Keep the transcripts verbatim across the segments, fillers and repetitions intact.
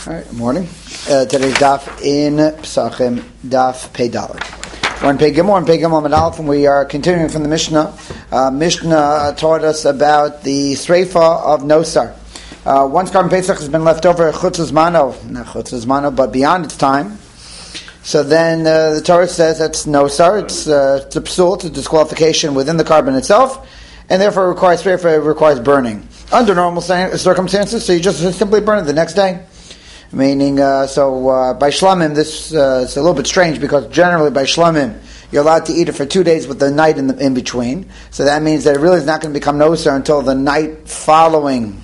All right, morning. Uh, today's daf in Pesachim, daf Pei Dalet. We're in Pei Gimel, we're in Pei Gimel Amud Aleph, and we are continuing from the Mishnah. Uh, Mishnah taught us about the Sreifa of Nosar. Uh, once Karban Pesach has been left over, Chutz Zmano, not Chutz Zmano, but beyond its time. So then uh, the Torah says that's Nosar, it's, uh, it's a psul, it's a disqualification within the Karban itself, and therefore it requires Sreifa, it requires burning. Under normal circumstances, so you just simply burn it the next day. Meaning, uh, so uh, by shlamim, this uh, is a little bit strange because generally by shlamim, you're allowed to eat it for two days with the night in, the, in between. So that means that it really is not going to become nosar until the night following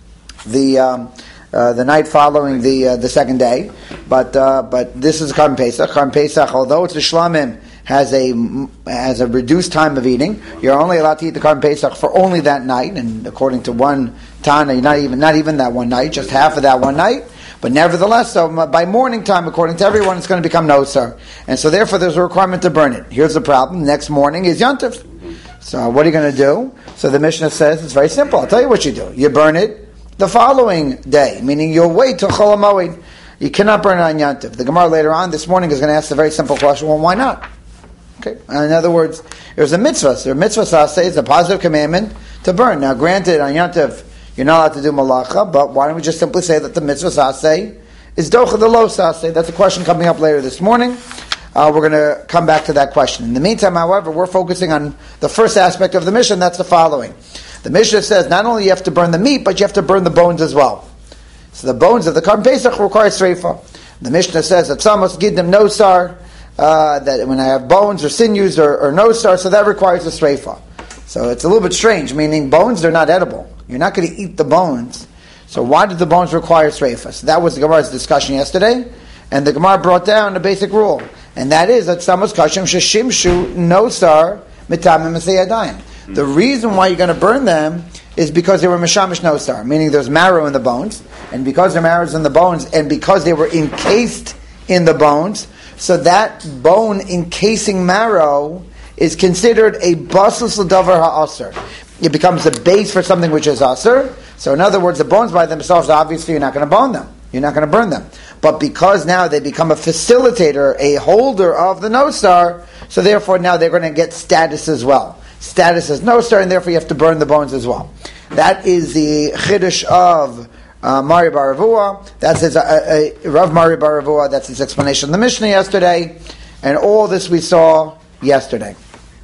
the um, uh, the night following the uh, the second day. But uh, but this is Karban Pesach. Karban Pesach, although it's a shlamim, has a has a reduced time of eating. You're only allowed to eat the Karban Pesach for only that night, and according to one Tana, not even not even that one night, just half of that one night. But nevertheless, so by morning time, according to everyone, it's going to become nosar. And so therefore there's a requirement to burn it. Here's the problem. Next morning is Yontif. So what are you going to do? So the Mishnah says it's very simple. I'll tell you what you do. You burn it the following day, meaning you'll wait till Chol HaMoed. You cannot burn it on Yontif. The Gemara later on this morning is going to ask a very simple question. Well, why not? Okay. In other words, there's a mitzvah. So a mitzvah saseh is a positive commandment to burn. Now granted, on Yontif, you're not allowed to do malacha, but why don't we just simply say that the mitzvah saseh is docha the lo saseh? That's a question coming up later this morning. Uh, we're going to come back to that question. In the meantime, however, we're focusing on the first aspect of the mission. That's the following. The Mishnah says not only you have to burn the meat, but you have to burn the bones as well. So the bones of the Karban Pesach require sreifa. The Mishnah says that some must give them nosar, uh, that when I have bones or sinews or, or nosar, so that requires a sreifa. So it's a little bit strange, meaning bones, they're not edible. You're not going to eat the bones. So why did the bones require sreifa? So that was the Gemara's discussion yesterday. And the Gemara brought down a basic rule. And that is that Samos Kashem Sheshimshu Nosar Mitamim Meseyadayim. The reason why you're going to burn them is because they were Meshamish Nosar, meaning there's marrow in the bones. And because there marrow in the bones, and because they were encased in the bones, so that bone encasing marrow is considered a basus l'davar ha'aser. It becomes the base for something which is aser. So in other words, the bones by themselves, obviously you're not going to bone them. You're not going to burn them. But because now they become a facilitator, a holder of the nosar, so therefore now they're going to get status as well. Status as nosar, and therefore you have to burn the bones as well. That is the chiddush of uh, Mari Bar Ravua. That's his, uh, uh, Rav Mari Bar Ravua. That's his explanation of the Mishnah yesterday. And all this we saw yesterday.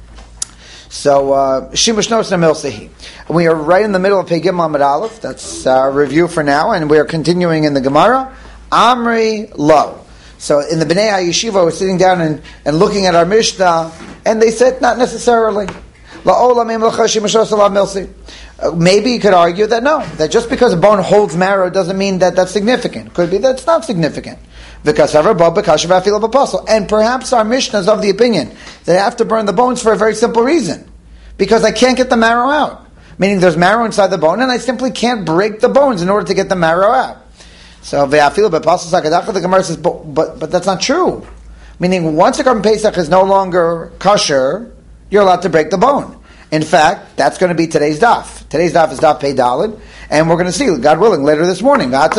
So, Shimush Nosar Milsehi. We are right in the middle of Pei Gimel Amud Aleph. That's our review for now, and we are continuing in the Gemara. Amri Lo. So, in the Bnei HaYeshiva, we're sitting down and, and looking at our Mishnah, and they said, not necessarily. Uh, maybe you could argue that no, that just because a bone holds marrow doesn't mean that that's significant. Could be that's not significant. And perhaps our Mishnah is of the opinion that I have to burn the bones for a very simple reason. Because I can't get the marrow out. Meaning there's marrow inside the bone and I simply can't break the bones in order to get the marrow out. So the Gemara says, but, but, but that's not true. Meaning once a Karban Pesach is no longer kosher, you're allowed to break the bone. In fact, that's going to be today's daf. Today's daf is daf Pei Dalet, and we're going to see, God willing, later this morning, that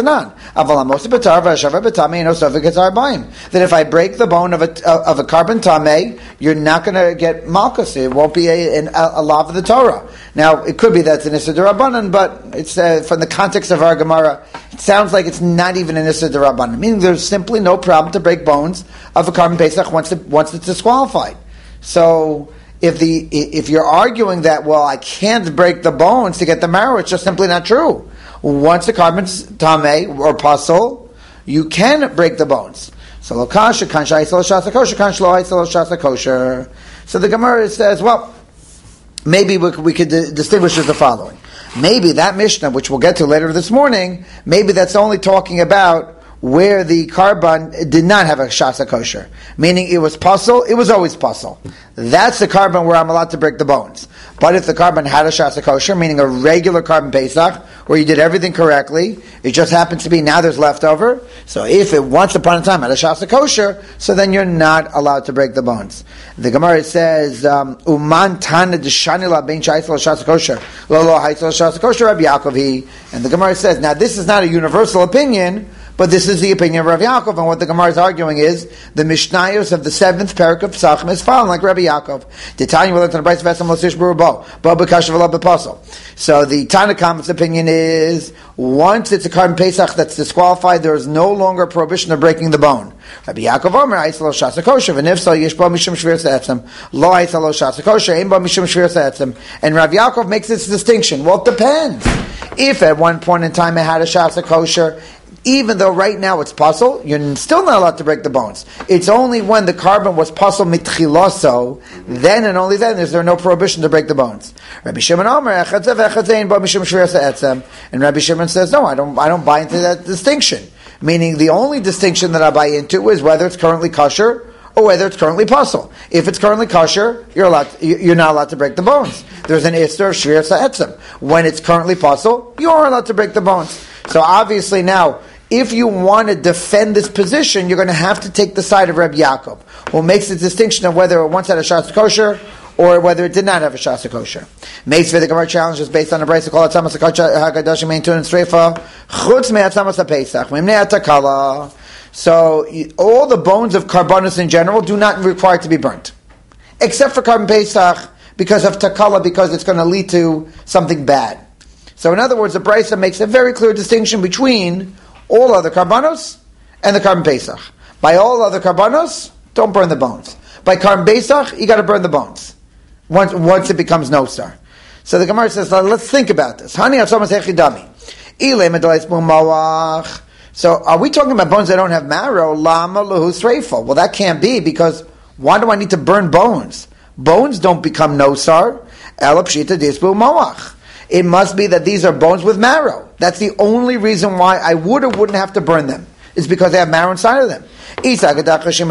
if I break the bone of a of a Karban Tameh, you're not going to get malchus. It won't be a, a, a law of the Torah. Now, it could be that's an Issa D'Rabbanan, but it's uh, from the context of our Gemara, it sounds like it's not even an Issa D'Rabbanan, meaning there's simply no problem to break bones of a Karban Pesach once it, once it's disqualified. So If the if you're arguing that, well, I can't break the bones to get the marrow, it's just simply not true. Once the Karban's tameh or pasul, you can break the bones. So lo kasha kan sha'isel shasa kosher kan shlo ha'isel shasa kosher. So the Gemara says, well, maybe we, we could d- distinguish as the following. Maybe that Mishnah, which we'll get to later this morning, maybe that's only talking about where the Karban did not have a shasa kosher, meaning it was pasul, it was always pasul. That's the Karban where I'm allowed to break the bones. But if the carbon had a shasa kosher, meaning a regular carbon pesach, where you did everything correctly, it just happens to be now there's leftover. So if it once upon a time had a shasa kosher, so then you're not allowed to break the bones. The Gemara says, "Uman tana deshanila ben shaisel shasa kosher, lo lo haisel shasa kosher Rabbi Yaakov he." And the Gemara says, now this is not a universal opinion, but this is the opinion of Rabbi Yaakov, and what the Gemara is arguing is the Mishnayos of the seventh parak of Pesachim is following like Rabbi Yaakov. The Tanya will learn to the Brayso Vesam Losish Burabo, Bo Bekashav Lo Beposel. So the Tanakhama's opinion is once it's a carbon pesach that's disqualified, there is no longer a prohibition of breaking the bone. Rabbi Yaakov Omer Aisel Lo Shasa Kosher, and if so, Yesh Bo Mishum Shviras Etzem, Lo Aisel Lo Shasa Kosher, Ein Bo Mishum Shviras Etzem. And Rabbi Yaakov makes this distinction. Well, it depends. If at one point in time it had a Shasa Kosher, even though right now it's puzzle, you're still not allowed to break the bones. It's only when the carbon was puzzle mitchiloso, then and only then is there no prohibition to break the bones. Rabbi Shimon Omer, and Rabbi Shimon says, no, I don't, I don't buy into that distinction. Meaning the only distinction that I buy into is whether it's currently kosher or whether it's currently puzzle. If it's currently kosher, you're allowed, to, you're not allowed to break the bones. There's an ister of shvir sa'etzem. When it's currently puzzle, you are allowed to break the bones. So obviously now, if you want to defend this position, you're going to have to take the side of Rabbi Yaakov, who makes the distinction of whether it once had a shasa kosher or whether it did not have a shasa kosher. Makes for the Gemara challenge is based on a brayso called Atzamas Hagadash Meintun and Sreifa Chutz Me'atzamas HaPesach Mimnei Atakala. So all the bones of karbonos in general do not require to be burnt, except for carbon pesach because of takala, because it's going to lead to something bad. So in other words, the brayso makes a very clear distinction between all other karbanos and the carbon pesach. By all other karbanos, don't burn the bones. By carbon pesach, you got to burn the bones once once it becomes no star. So the Gemara says, let's think about this. So are we talking about bones that don't have marrow? Lama lahu sreifa. Well, that can't be, because why do I need to burn bones? Bones don't become no star. It must be that these are bones with marrow. That's the only reason why I would or wouldn't have to burn them. It's because they have marrow inside of them. So I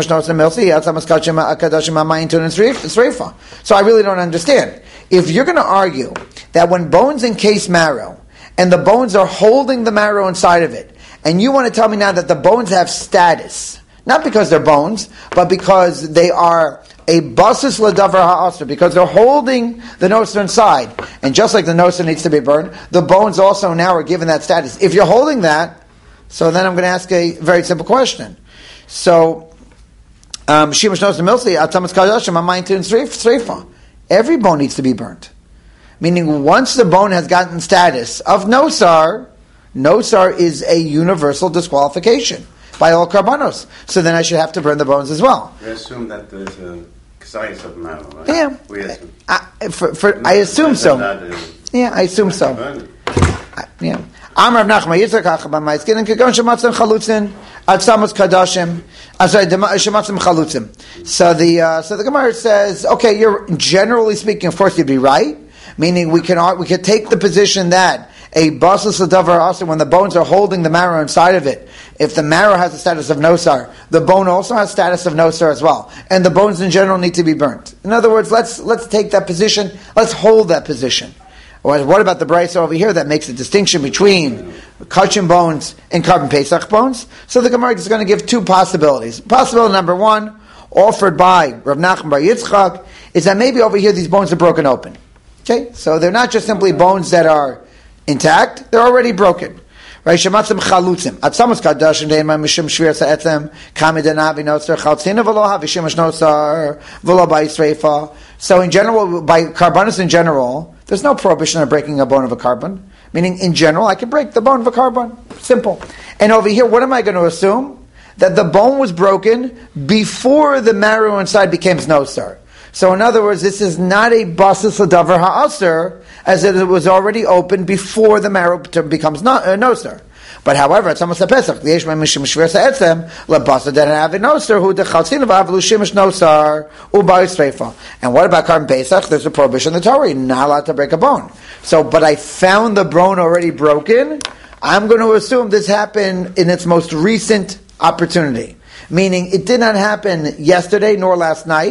really don't understand. If you're going to argue that when bones encase marrow, and the bones are holding the marrow inside of it, and you want to tell me now that the bones have status, not because they're bones, but because they are a basis l'davar ha'asr, because they're holding the noser inside. And just like the noser needs to be burned, the bones also now are given that status. If you're holding that, so then I'm going to ask a very simple question. So, um, every bone needs to be burnt. Meaning, once the bone has gotten status of nosar, nosar is a universal disqualification by all karbanos. So then I should have to burn the bones as well. We assume that there's a size of marrow, right? Yeah. We assume. I, for, for, I assume so. Yeah, I assume so. I, yeah. Amar Nachman Yitzchak Achaba Ma'iskin and Kagon Shematzim Chalutzin Atzamus Kadashim. I'm sorry, Shematzim Chalutzim. So the uh, so the Gemara says, okay, you're generally speaking, of course, you'd be right. Meaning we can we can take the position that a basis l'davar ha'asr, when the bones are holding the marrow inside of it, if the marrow has the status of nosar, the bone also has status of nosar as well, and the bones in general need to be burnt. In other words, let's let's take that position. Let's hold that position. Or what about the brayso over here that makes a distinction between kachim bones and carbon pesach bones? So the Gemara is going to give two possibilities. Possibility number one, offered by Rav Nachman bar Yitzchak, is that maybe over here these bones are broken open. Okay, so they're not just simply bones that are intact; they're already broken. Right? Shematzim chalutzim. Atzamus kadashim dein ma'mishim shvir sa'etzem kamidanavi notzar chaltzina v'lo havishimash notzar v'lo ba'yisreifa. So in general, by karbanos in general, there's no prohibition of breaking a bone of a carbon. Meaning, in general, I can break the bone of a carbon. Simple. And over here, what am I going to assume? That the bone was broken before the marrow inside became nosar. So in other words, this is not a basis l'davar ha'asr, as it was already open before the marrow becomes no, uh, nosar. But however, it's almost a pesach. The yeshma mishim shvir sa'etzem lebasa that have a nosar who dechaltzin v'avlu shimish nosar u'ba'is reifa. And what about carbon pesach? There's a prohibition in the Torah. You're not allowed to break a bone. So, but I found the bone already broken. I'm going to assume this happened in its most recent opportunity. Meaning, it did not happen yesterday nor last night.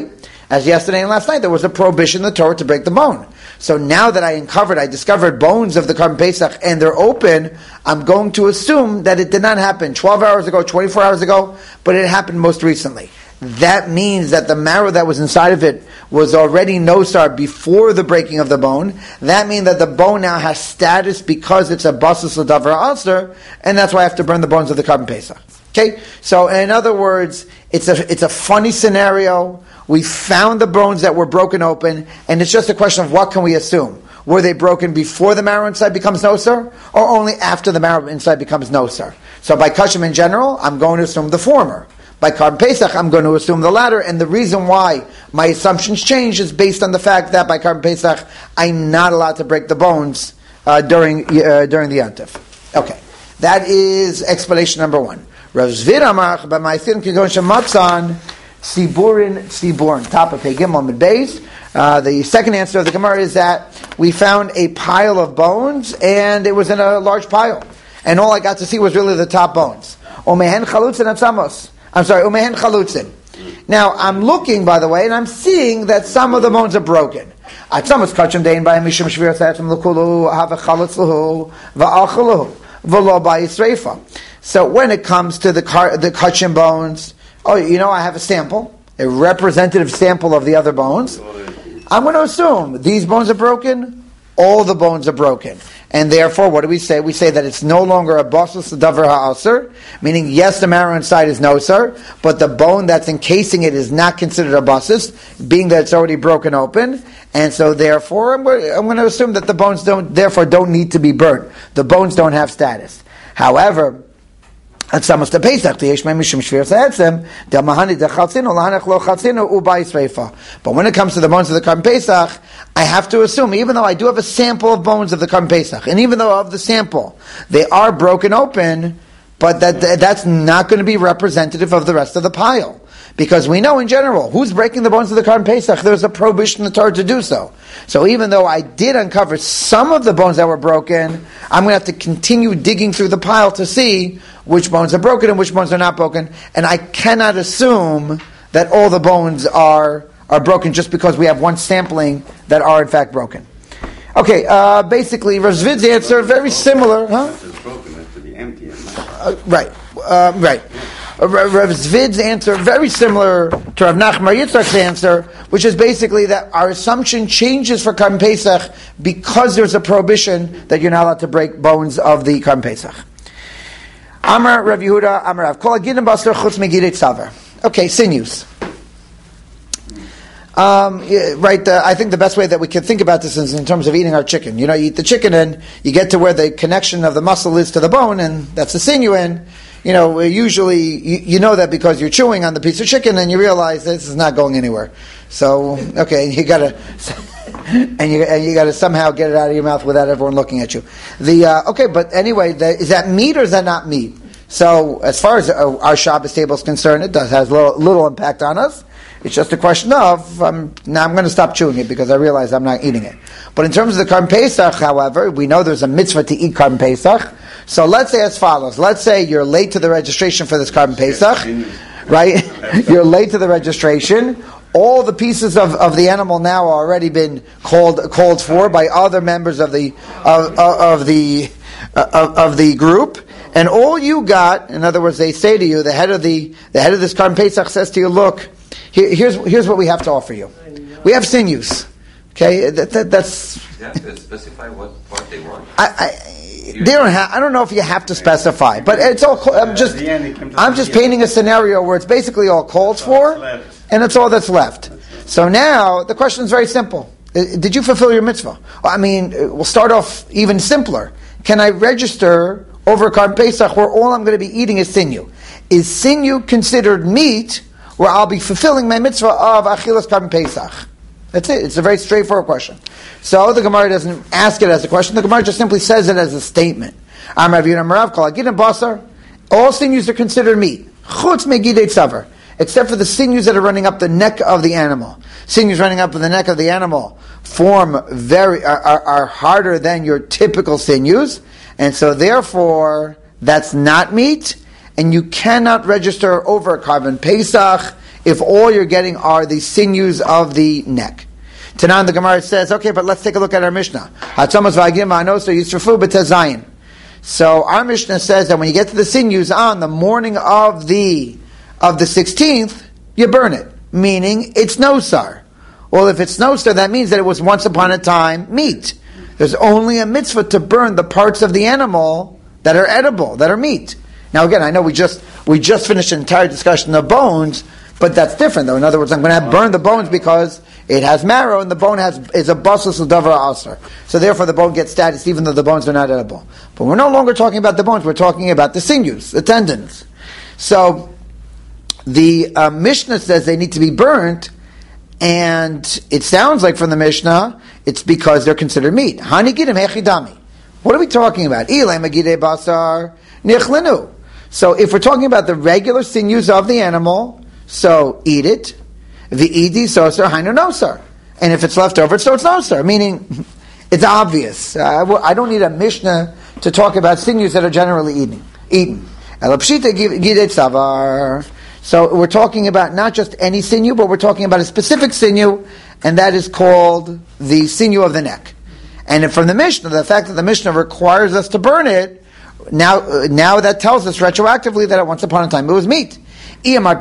As yesterday and last night, there was a prohibition in the Torah to break the bone. So now that I uncovered, I discovered bones of the Karban Pesach and they're open, I'm going to assume that it did not happen twelve hours ago, twenty-four hours ago, but it happened most recently. That means that the marrow that was inside of it was already nosar before the breaking of the bone. That means that the bone now has status because it's a basis l'davar aser, and that's why I have to burn the bones of the Karban Pesach. Okay? So in other words, it's a it's a funny scenario. We found the bones that were broken open, and it's just a question of what can we assume. Were they broken before the marrow inside becomes nosar, or only after the marrow inside becomes nosar? So by kashim in general, I'm going to assume the former. By Karban Pesach, I'm going to assume the latter, and the reason why my assumptions change is based on the fact that by Karban Pesach, I'm not allowed to break the bones uh, during uh, during the Yontif. Okay, that is explanation number one. Rav Zvir Amar b'ma'asim kigon shematzan siburin siburin. Top of Pei Gimel Mid Beis. Uh, the second answer of the Gemara is that we found a pile of bones, and it was in a large pile, and all I got to see was really the top bones. Omehen chalutzin atzamos. I'm sorry, umehen chalutzin. Now, I'm looking, by the way, and I'm seeing that some of the bones are broken. Atzamas kachim dein by mishum shvir satzim l'kulu have a chalutz l'hu va'achalu v'lo ba'yisreifa. So when it comes to the car, the kachim bones, oh, you know, I have a sample, a representative sample of the other bones. I'm going to assume these bones are broken, all the bones are broken. And therefore, what do we say? We say that it's no longer a basus davar ha'aser, meaning yes, the marrow inside is nosar, but the bone that's encasing it is not considered a basus, being that it's already broken open. And so therefore, I'm going, I'm going to assume that the bones don't, therefore don't need to be burnt. The bones don't have status. However, but when it comes to the bones of the Karban Pesach, I have to assume, even though I do have a sample of bones of the Karban Pesach, and even though of the sample, they are broken open, but that that's not going to be representative of the rest of the pile. Because we know in general, who's breaking the bones of the Karban Pesach? There's a prohibition in the Torah to do so. So even though I did uncover some of the bones that were broken, I'm going to have to continue digging through the pile to see which bones are broken and which bones are not broken. And I cannot assume that all the bones are, are broken just because we have one sampling that are in fact broken. Okay, uh, basically, Rav Zvid's answer, very similar. Huh? It's broken, it has to be empty. Uh, right, uh, right. Rav Zvid's answer, very similar to Rav Nachman Yitzchak's answer, which is basically that our assumption changes for Karban Pesach because there's a prohibition that you're not allowed to break bones of the Karban Pesach. Amar Rav Yehuda, Amar Rav Kol Hagidin Basar Chutz Megidei Tzavar. Okay, sinews. Um, yeah, right, uh, I think the best way that we can think about this is in terms of eating our chicken. You know, you eat the chicken and you get to where the connection of the muscle is to the bone, and that's the sinew in. You know, usually you, you know that because you're chewing on the piece of chicken and you realize this is not going anywhere. So, okay, you gotta, and you and you gotta somehow get it out of your mouth without everyone looking at you. The uh, okay, but anyway, the, is that meat or is that not meat? So, as far as uh, our Shabbos table is concerned, it does has little, little impact on us. It's just a question of, um, now I'm going to stop chewing it because I realize I'm not eating it. But in terms of the Karban Pesach, however, we know there's a mitzvah to eat Karban Pesach. So let's say as follows. Let's say you're late to the registration for this Karban Pesach, right? You're late to the registration. All the pieces of, of the animal now are already been called called for by other members of the of, of, of the uh, of, of the group. And all you got, in other words, they say to you, the head of the the head of this Karban Pesach says to you, look, here, here's here's what we have to offer you. We have sinews. Okay, that, that, that's. You have to specify what part they want. I, I they don't have. I don't know if you have to specify, but it's all. I'm just. I'm just painting a scenario where it's basically all called for, and it's all that's left. So now the question is very simple: did you fulfill your mitzvah? I mean, we'll start off even simpler. Can I register over Karban Pesach where all I'm going to be eating is sinew? Is sinew considered meat where I'll be fulfilling my mitzvah of achilas Karban Pesach? That's it. It's a very straightforward question. So the Gemara doesn't ask it as a question. The Gemara just simply says it as a statement. All sinews are considered meat. Chutz megidei tzavar. Except for the sinews that are running up the neck of the animal. Sinews running up the neck of the animal form very are, are, are harder than your typical sinews. And so therefore, that's not meat. And you cannot register over Karban Pesach if all you're getting are the sinews of the neck. Tanan, the Gemara says, okay, but let's take a look at our Mishnah. So our Mishnah says that when you get to the sinews on the morning of the of the sixteenth, you burn it, meaning it's nosar. Well, if it's nosar, that means that it was once upon a time meat. There's only a mitzvah to burn the parts of the animal that are edible, that are meat. Now again, I know we just we just finished an entire discussion of bones, but that's different though. In other words, I'm going to have burn the bones because it has marrow and the bone has is a basus l'davar aser. So therefore the bone gets status even though the bones are not edible. But we're no longer talking about the bones, we're talking about the sinews, the tendons. So the uh, Mishnah says they need to be burnt, and it sounds like from the Mishnah it's because they're considered meat. Hanigidim hechidami. What are we talking about? Ilay magidei basar nichlenu. So if we're talking about the regular sinews of the animal, so eat it. V'idi sosar hainu nosar. And if it's left over, so it's nosar. Meaning, it's obvious. Uh, I don't need a Mishnah to talk about sinews that are generally eaten. Eaten. Elapshita gidei tzavar. So we're talking about not just any sinew, but we're talking about a specific sinew, and that is called the sinew of the neck. And from the Mishnah, the fact that the Mishnah requires us to burn it, now uh, now that tells us retroactively that at once upon a time it was meat. That's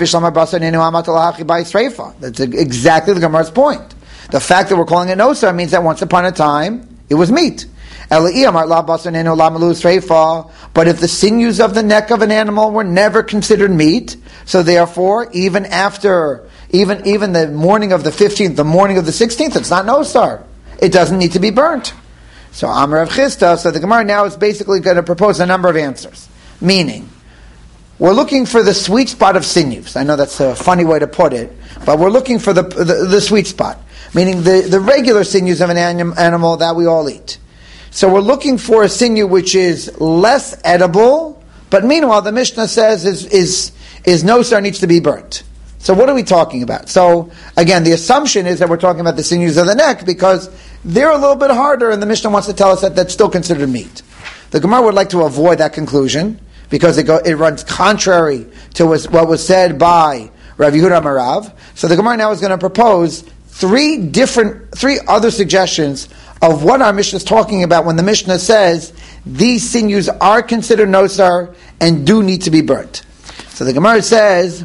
exactly the Gemara's point. The fact that we're calling it nosar means that once upon a time it was meat. But if the sinews of the neck of an animal were never considered meat, so therefore, even after, even even the morning of the fifteenth, the morning of the sixteenth, it's not nosar. It doesn't need to be burnt. So Amar Rav Chisda, so the Gemara now is basically going to propose a number of answers. Meaning, we're looking for the sweet spot of sinews. I know that's a funny way to put it, but we're looking for the the, the sweet spot. Meaning the, the regular sinews of an anim, animal that we all eat. So we're looking for a sinew which is less edible, but meanwhile the Mishnah says is is is nosar, needs to be burnt. So what are we talking about? So again, the assumption is that we're talking about the sinews of the neck because they're a little bit harder, and the Mishnah wants to tell us that that's still considered meat. The Gemara would like to avoid that conclusion because it go, it runs contrary to what was said by Rav Yehuda Marav. So the Gemara now is going to propose three different, three other suggestions of what our Mishnah is talking about when the Mishnah says these sinews are considered nosar and do need to be burnt. So the Gemara says,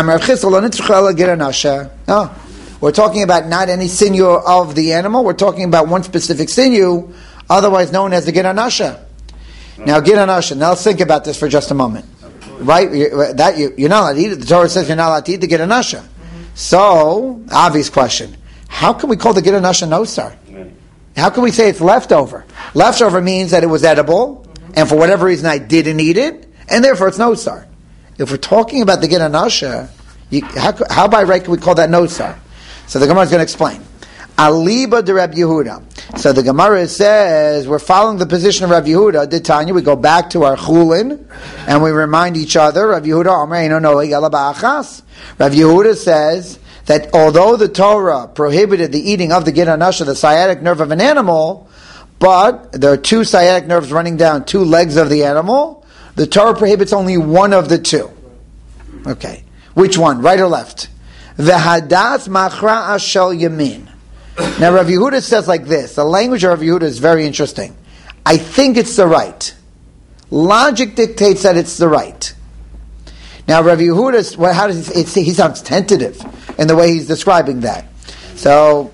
no, we're talking about not any sinew of the animal, we're talking about one specific sinew, otherwise known as the Gid Anasha. Now, Gid Anasha, now let's think about this for just a moment. Right? That you, You're not allowed to eat it. The Torah says you're not allowed to eat the Gid Anasha. So, obvious question. How can we call the Gid Anasha nosar? How can we say it's leftover? Leftover means that it was edible, and for whatever reason I didn't eat it, and therefore it's nosar. If we're talking about the Gid Anasha, how, how by right can we call that nosar? So the Gemara is going to explain. Aliba de Reb Yehuda. So the Gemara says we're following the position of Reb Yehuda. Did Tanya? We go back to our chulin and we remind each other. Reb Yehuda, Amreinu no yala ba'achas. Reb Yehuda says that although the Torah prohibited the eating of the Gid Anasha, the sciatic nerve of an animal, but there are two sciatic nerves running down two legs of the animal, the Torah prohibits only one of the two. Okay. Which one? Right or left? V'hadas machra shel yamin. Now Rav Yehuda says like this. The language of Rav Yehuda is very interesting. I think it's the right. Logic dictates that it's the right. Now Rav Yehuda, well, how does he, it's, he sounds tentative in the way he's describing that. So,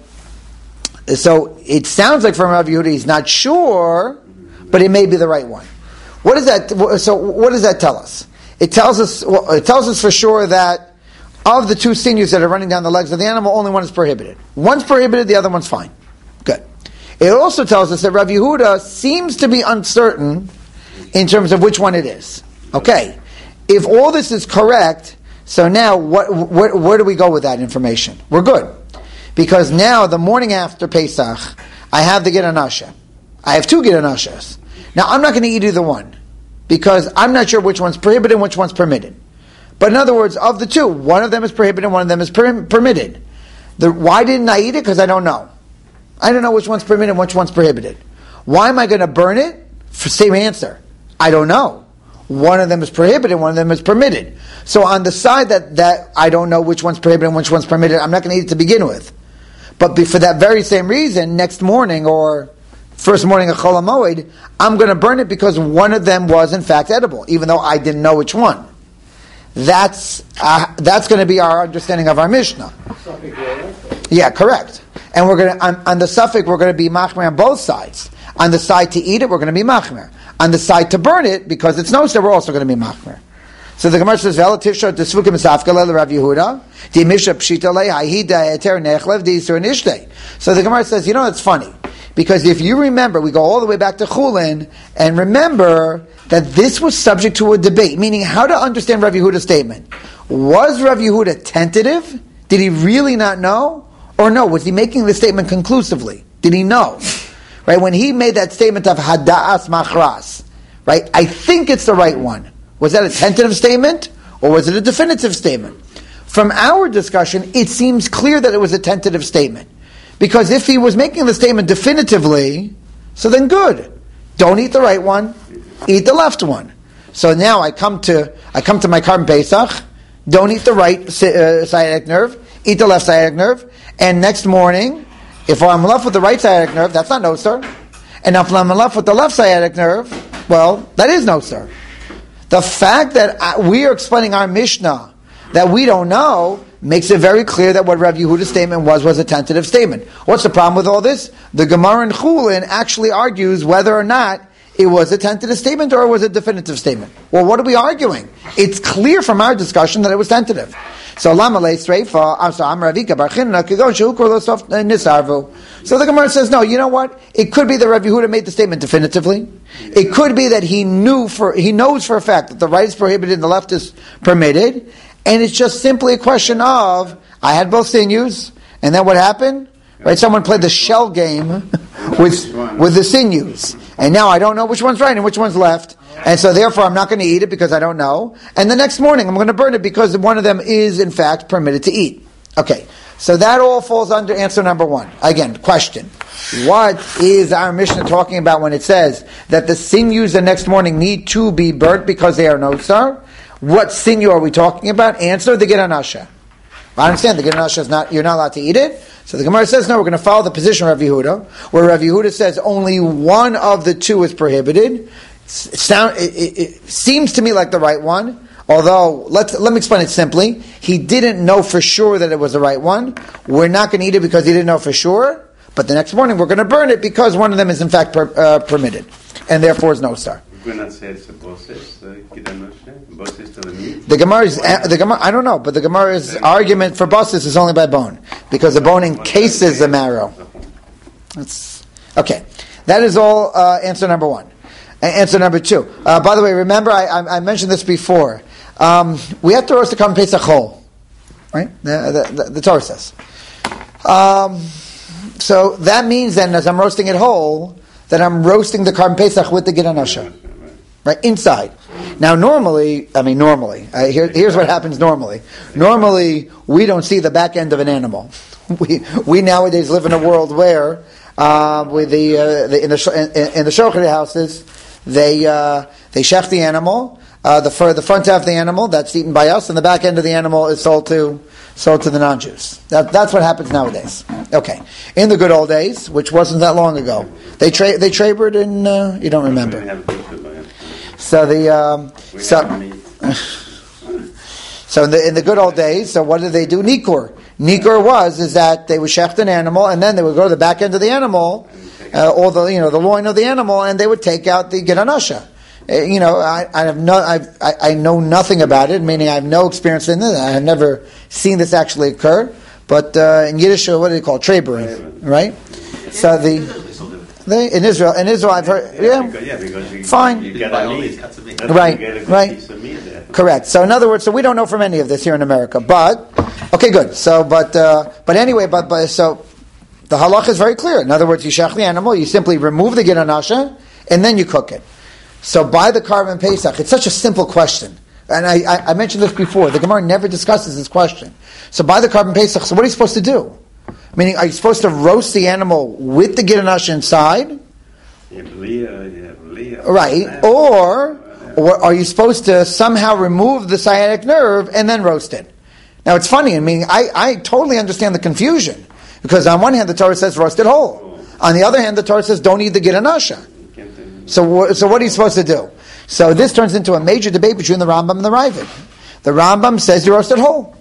so it sounds like from Rav Yehuda he's not sure, but it may be the right one. What does that? So what does that tell us? It tells us. Well, it tells us for sure that of the two sinews that are running down the legs of the animal, only one is prohibited. One's prohibited, the other one's fine. Good. It also tells us that Rav Yehuda seems to be uncertain in terms of which one it is. Okay. If all this is correct, so now what? Where, where do we go with that information? We're good, because now the morning after Pesach, I have the Gid Anasha. I have two Gid Anashas. Now, I'm not going to eat either one, because I'm not sure which one's prohibited and which one's permitted. But in other words, of the two, one of them is prohibited and one of them is per- permitted. The, why didn't I eat it? Because I don't know. I don't know which one's permitted and which one's prohibited. Why am I going to burn it? For same answer. I don't know. one of them is prohibited, one of them is permitted. So on the side that, that I don't know which one's prohibited and which one's permitted, I'm not going to eat it to begin with. But be, for that very same reason, next morning or first morning of Chol HaMoed, I'm going to burn it because one of them was in fact edible, even though I didn't know which one. That's uh, that's going to be our understanding of our Mishnah. Yeah, correct. And we're going to on, on the suffix we're going to be machmer on both sides. On the side to eat it, we're going to be machmer. On the side to burn it, because it's no, so we're also going to be machmer. So the Gemara says, "Relative shot to svukim safka le Rav Yehuda, di misha pshita le ha'hida eter nechlev di isur nishtei." So the Gemara says, you know, it's funny because if you remember, we go all the way back to Chulin and remember that this was subject to a debate, meaning how to understand Rav Yehuda's statement. Was Rav Yehuda tentative? Did he really not know? Or no, was he making the statement conclusively? Did he know? Right, when he made that statement of hada'as machras, right, I think it's the right one. Was that a tentative statement? Or was it a definitive statement? From our discussion, it seems clear that it was a tentative statement. Because if he was making the statement definitively, so then good. Don't eat the right one, eat the left one. So now I come to I come to my Karban Pesach, don't eat the right uh, sciatic nerve, eat the left sciatic nerve, and next morning, if I'm left with the right sciatic nerve, that's not no sir. And if I'm left with the left sciatic nerve, well, that is no sir. The fact that we are explaining our Mishnah that we don't know makes it very clear that what Rav Yehuda's statement was was a tentative statement. What's the problem with all this? The Gemara in Chulin actually argues whether or not it was a tentative statement or it was a definitive statement. Well, what are we arguing? It's clear from our discussion that it was tentative. So Lama le Sreifa, I'm sorry, I'm Ravika Barchinna, Kigon Shukur Losof Nisarvu. So the Gemara says, no, you know what? It could be that Rav Yehuda made the statement definitively. It could be that he knew for he knows for a fact that the right is prohibited and the left is permitted, and it's just simply a question of I had both sinews, and then what happened? Right? Someone played the shell game with with the sinews. And now I don't know which one's right and which one's left. And so therefore I'm not going to eat it because I don't know. And the next morning I'm going to burn it because one of them is in fact permitted to eat. Okay. So that all falls under answer number one. Again, question. What is our Mishnah talking about when it says that the sinews the next morning need to be burnt because they are nosar? What sinew are we talking about? Answer, the Giranasha. I understand the Giranasha is not, you're not allowed to eat it. So the Gemara says, no, we're going to follow the position of Rav Yehuda, where Rav Yehuda says only one of the two is prohibited. It, sound, it, it, it seems to me like the right one, although, let's, let me explain it simply. He didn't know for sure that it was the right one. We're not going to eat it because he didn't know for sure, but the next morning we're going to burn it because one of them is in fact per, uh, permitted, and therefore is no star. The Gemara's, the Gemara, I don't know, but the Gemara's argument for basis is only by bone, because the bone encases the marrow. That's okay. That is all. Uh, answer number one. Answer number two. Uh, by the way, remember I, I, I mentioned this before. Um, we have to roast the Karban Pesach whole, right? The, the, the, the Torah says. Um, so that means then, as I'm roasting it whole, that I'm roasting the Karban Pesach with the Giranasha. Right, inside. Now normally, I mean normally, uh, here, here's what happens normally. Normally, we don't see the back end of an animal. We we nowadays live in a world where, uh, with the, uh, the in the in, in the shochet houses, they uh, they shech the animal, uh, the fur, the front half of the animal that's eaten by us, and the back end of the animal is sold to sold to the non-Jews. That, that's what happens nowadays. Okay, in the good old days, which wasn't that long ago, they tra- they trabered in uh, you don't remember. So the um, so so in the in the good old days, so what did they do? Nikur. Nikur was is that they would shecht an animal, and then they would go to the back end of the animal, uh, or the you know the loin of the animal, and they would take out the Giranasha. Uh, you know, I, I have no, I've, I I know nothing about it. Meaning, I have no experience in it. I have never seen this actually occur. But uh, in Yiddish, what do they call it? Trebering, right? So the. They, in Israel, in Israel, I've heard, yeah, because, yeah because you, fine, you get right, right, correct. So, in other words, so we don't know from any of this here in America, but okay, good. So, but uh, but anyway, but but so the halach is very clear. In other words, you shech the animal, you simply remove the Giranasha, and then you cook it. So, by the Karban Pesach, it's such a simple question, and I, I, I mentioned this before. The Gemara never discusses this question. So, by the Karban Pesach, so what are you supposed to do? Meaning, are you supposed to roast the animal with the Giranasha inside? Right. Or, or are you supposed to somehow remove the sciatic nerve and then roast it? Now it's funny, I mean, I, I totally understand the confusion, because on one hand the Torah says roast it whole. On the other hand, the Torah says don't eat the Giranasha. So, so what are you supposed to do? So this turns into a major debate between the Rambam and the Ravid. The Rambam says you roast it whole.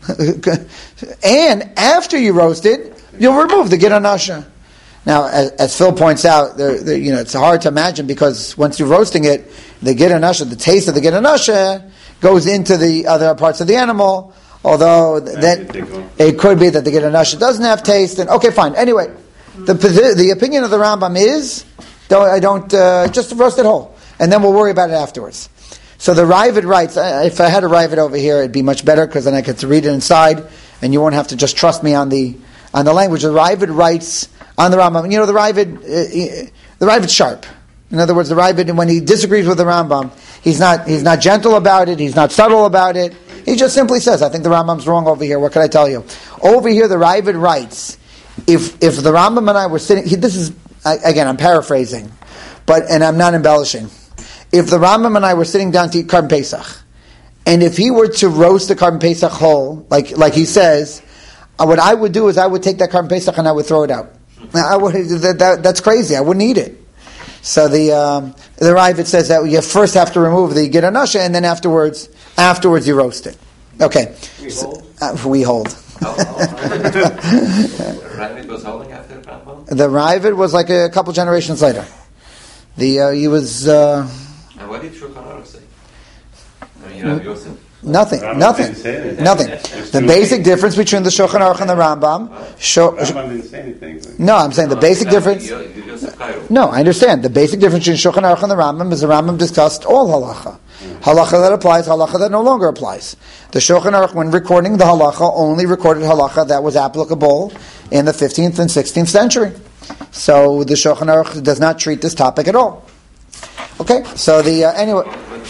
And after you roast it, you'll remove the Giranasha. Now, as, as Phil points out, there, there, you know, it's hard to imagine, because once you're roasting it, the Giranasha, the taste of the Giranasha goes into the other parts of the animal, although that it could be that the Giranasha doesn't have taste. And okay, fine. Anyway, the the opinion of the Rambam is, don't, I don't, uh, just roast it whole, and then we'll worry about it afterwards. So the Ravid writes, if I had a Ravid over here, it'd be much better, because then I could read it inside, and you won't have to just trust me on the on the language. The Ravid writes on the Rambam. You know, the Ravid, uh, the Ravid's sharp. In other words, the Ravid, when he disagrees with the Rambam, he's not he's not gentle about it, he's not subtle about it. He just simply says, I think the Rambam's wrong over here. What can I tell you? Over here, the Ravid writes, if if the Rambam and I were sitting, he, this is, again, I'm paraphrasing, but and I'm not embellishing. If the Rambam and I were sitting down to eat Karban Pesach, and if he were to roast the Karban Pesach whole, like like he says, uh, what I would do is I would take that Karban Pesach and I would throw it out. I would, that, that, that's crazy. I wouldn't eat it. So the um, the Ravid says that you first have to remove the Giranasha, and then afterwards afterwards you roast it. Okay. We so, hold. Uh, we hold. Oh, oh. Ravid was holding after the Rambam? The Ravid was like a couple generations later. The uh, he was. Uh, And what did Shulchan Aruch say? I mean, you have Yosef. Nothing, Rambam nothing, didn't say anything. nothing. The basic difference between the Shulchan Aruch and the Rambam. Sho- Rambam didn't say anything. no, I'm saying the basic difference. Yosef Cairo. No, I understand. The basic difference between Shulchan Aruch and the Rambam is the Rambam discussed all halacha. Halacha that applies, halacha that no longer applies. The Shulchan Aruch, when recording the halacha, only recorded halacha that was applicable in the fifteenth and sixteenth century. So the Shulchan Aruch does not treat this topic at all. Okay, so the uh, anyway.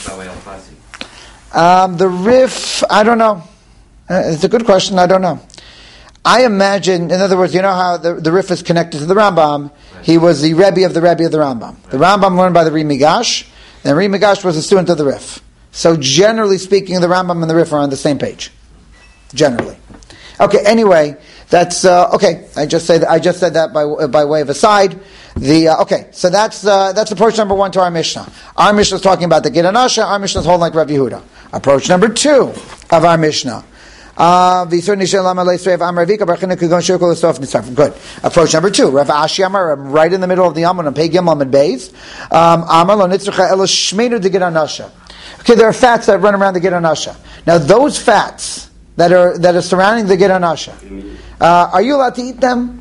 Um, the Rif, I don't know. Uh, it's a good question. I don't know. I imagine, in other words, you know how the, the Rif is connected to the Rambam. He was the Rebbe of the Rebbe of the Rambam. The Rambam learned by the Ri Migash, and Ri Migash was a student of the Rif. So generally speaking, the Rambam and the Rif are on the same page. Generally. Okay. Anyway, that's uh, okay. I just said I just said that by uh, by way of aside. The uh, okay, so that's uh, that's approach number one to our Mishnah. Our Mishnah is talking about the Giranasha. Our Mishnah is holding like Rav Yehuda. Approach number two of our Mishnah. Uh, Good. Approach number two. Rav Ashi Amar, I'm right in the middle of the Amar, on Pei Gimel and Beis. Amar lo nitzracha ela shmeinu de Giranasha. Okay, there are fats that run around the Giranasha. Now, those fats that are that are surrounding the Giranasha, uh, are you allowed to eat them?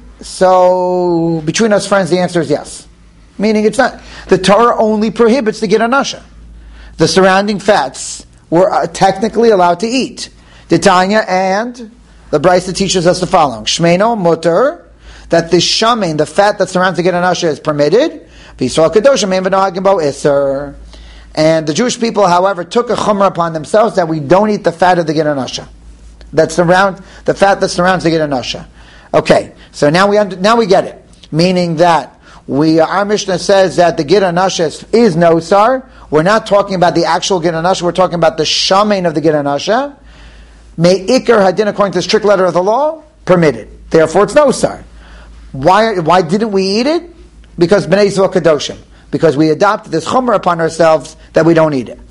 So, between us friends, the answer is yes. Meaning, it's not. The Torah only prohibits the Giranasha. The surrounding fats we're uh, technically allowed to eat. The Tanya and the Brisa teaches us the following: Shmeino mutter, that the shamin, the fat that surrounds the Giranasha, is permitted. V'Yisrael kadoshim ein v'nohagim bo iser. And the Jewish people, however, took a chumrah upon themselves that we don't eat the fat of the Giranasha, that surround the fat that surrounds the Giranasha. Okay, so now we under, now we get it. Meaning that we our Mishnah says that the Giranasha is, is nosar. We're not talking about the actual Giranasha. We're talking about the shamin of the Giranasha. May ikar hadin, according to the strict letter of the law, permitted. Therefore, it's nosar. Why why didn't we eat it? Because b'nei Yisrael kadoshim. Because we adopted this chumrah upon ourselves that we don't eat it.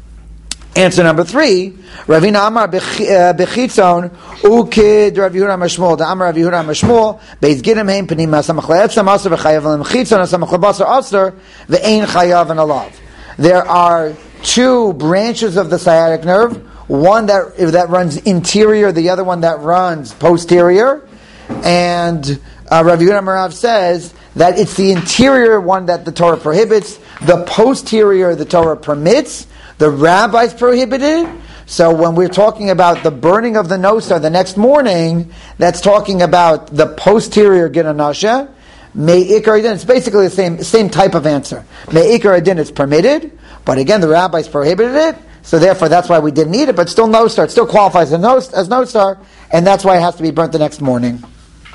Answer number three, Ravina Amar Bechitzon Ukid Rav Yehuda Mashmul. The Amar Rav Yehuda Mashmul Beis Gidim Hein Panim Asamach Le'etzam Aser V'Chayav L'M Chitzon Asamach Le'Basar Aser V'Ein Chayav and Alav. There are two branches of the sciatic nerve. One that that runs interior, the other one that runs posterior. And uh, Rav Yehuda Marav says that it's the interior one that the Torah prohibits. The posterior the Torah permits. The rabbis prohibited. So when we're talking about the burning of the nosar the next morning, that's talking about the posterior Giranasha. May ikar adin, it's basically the same same type of answer. May ikar adin, it's permitted, but again the rabbis prohibited it, so therefore that's why we didn't eat it, but still nosar, it still qualifies as nos, as nosar, and that's why it has to be burnt the next morning.